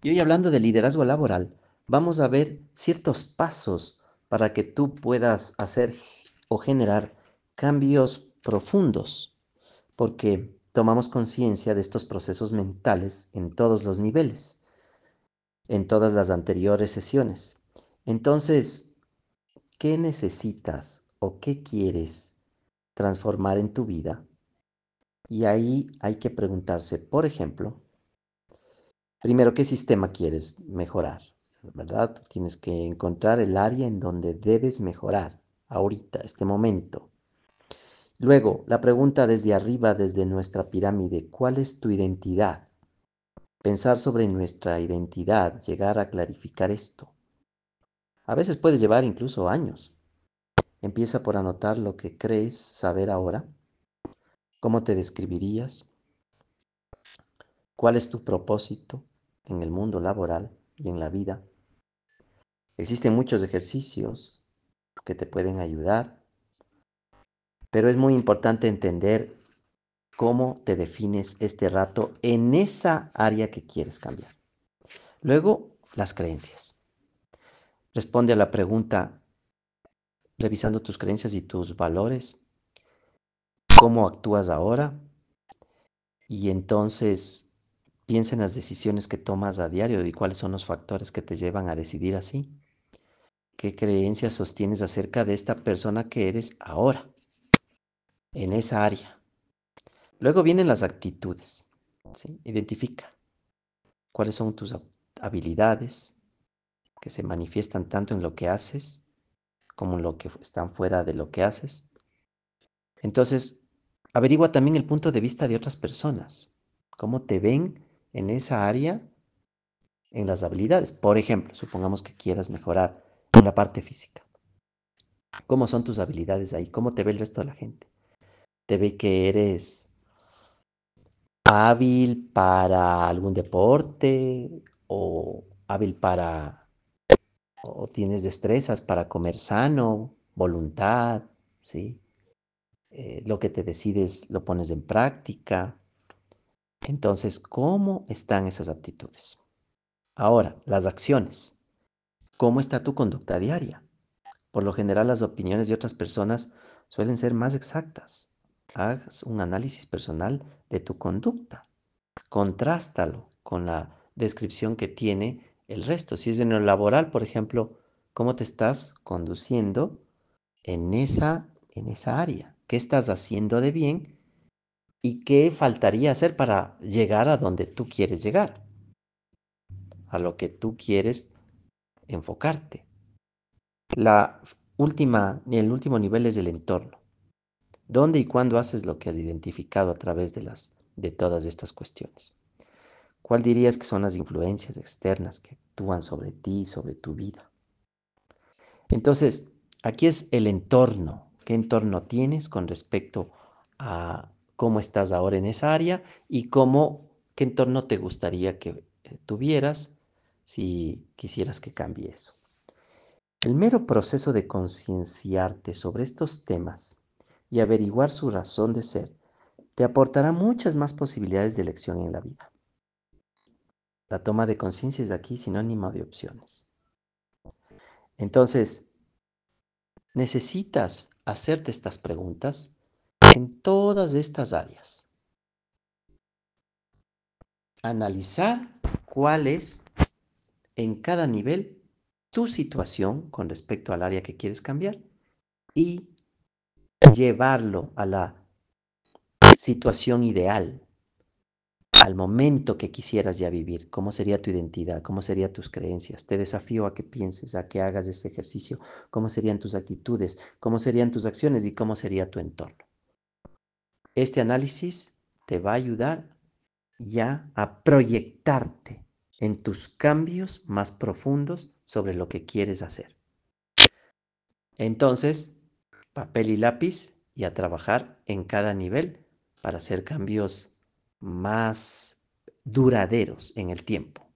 Y hoy hablando de liderazgo laboral, vamos a ver ciertos pasos para que tú puedas hacer o generar cambios profundos, porque tomamos conciencia de estos procesos mentales en todos los niveles, en todas las anteriores sesiones. Entonces, ¿qué necesitas o qué quieres transformar en tu vida? Y ahí hay que preguntarse, por ejemplo, primero, ¿qué sistema quieres mejorar? ¿Verdad? Tú tienes que encontrar el área en donde debes mejorar ahorita, este momento. Luego, la pregunta desde arriba, desde nuestra pirámide, ¿cuál es tu identidad? Pensar sobre nuestra identidad, llegar a clarificar esto. A veces puede llevar incluso años. Empieza por anotar lo que crees saber ahora, cómo te describirías, cuál es tu propósito en el mundo laboral y en la vida. Existen muchos ejercicios que te pueden ayudar, pero es muy importante entender cómo te defines este rato en esa área que quieres cambiar. Luego, las creencias. Responde a la pregunta, revisando tus creencias y tus valores, cómo actúas ahora y entonces piensa en las decisiones que tomas a diario y cuáles son los factores que te llevan a decidir así. ¿Qué creencias sostienes acerca de esta persona que eres ahora, en esa área? Luego vienen las actitudes, ¿sí? Identifica cuáles son tus habilidades que se manifiestan tanto en lo que haces como en lo que están fuera de lo que haces. Entonces, averigua también el punto de vista de otras personas, cómo te ven en esa área, en las habilidades. Por ejemplo, supongamos que quieras mejorar en la parte física. ¿Cómo son tus habilidades ahí? ¿Cómo te ve el resto de la gente? ¿Te ve que eres hábil para algún deporte o hábil para, o tienes destrezas para comer sano, voluntad, ¿sí? Lo que te decides lo pones en práctica. Entonces, ¿cómo están esas aptitudes? Ahora, las acciones. ¿Cómo está tu conducta diaria? Por lo general, las opiniones de otras personas suelen ser más exactas. Haz un análisis personal de tu conducta. Contrástalo con la descripción que tiene el resto. Si es en lo laboral, por ejemplo, ¿cómo te estás conduciendo en esa área? ¿Qué estás haciendo de bien? ¿Y qué faltaría hacer para llegar a donde tú quieres llegar? A lo que tú quieres enfocarte. El último nivel es el entorno. ¿Dónde y cuándo haces lo que has identificado a través de todas estas cuestiones? ¿Cuál dirías que son las influencias externas que actúan sobre ti, sobre tu vida? Entonces, aquí es el entorno. ¿Qué entorno tienes con respecto a cómo estás ahora en esa área y qué entorno te gustaría que tuvieras si quisieras que cambie eso? El mero proceso de concienciarte sobre estos temas y averiguar su razón de ser te aportará muchas más posibilidades de elección en la vida. La toma de conciencia es aquí sinónimo de opciones. Entonces, necesitas hacerte estas preguntas en todas estas áreas. Analizar cuál es en cada nivel tu situación con respecto al área que quieres cambiar y llevarlo a la situación ideal, al momento que quisieras ya vivir. ¿Cómo sería tu identidad? ¿Cómo serían tus creencias? Te desafío a que pienses, a que hagas este ejercicio. ¿Cómo serían tus actitudes? ¿Cómo serían tus acciones? ¿Y cómo sería tu entorno? Este análisis te va a ayudar ya a proyectarte en tus cambios más profundos sobre lo que quieres hacer. Entonces, papel y lápiz y a trabajar en cada nivel para hacer cambios más duraderos en el tiempo.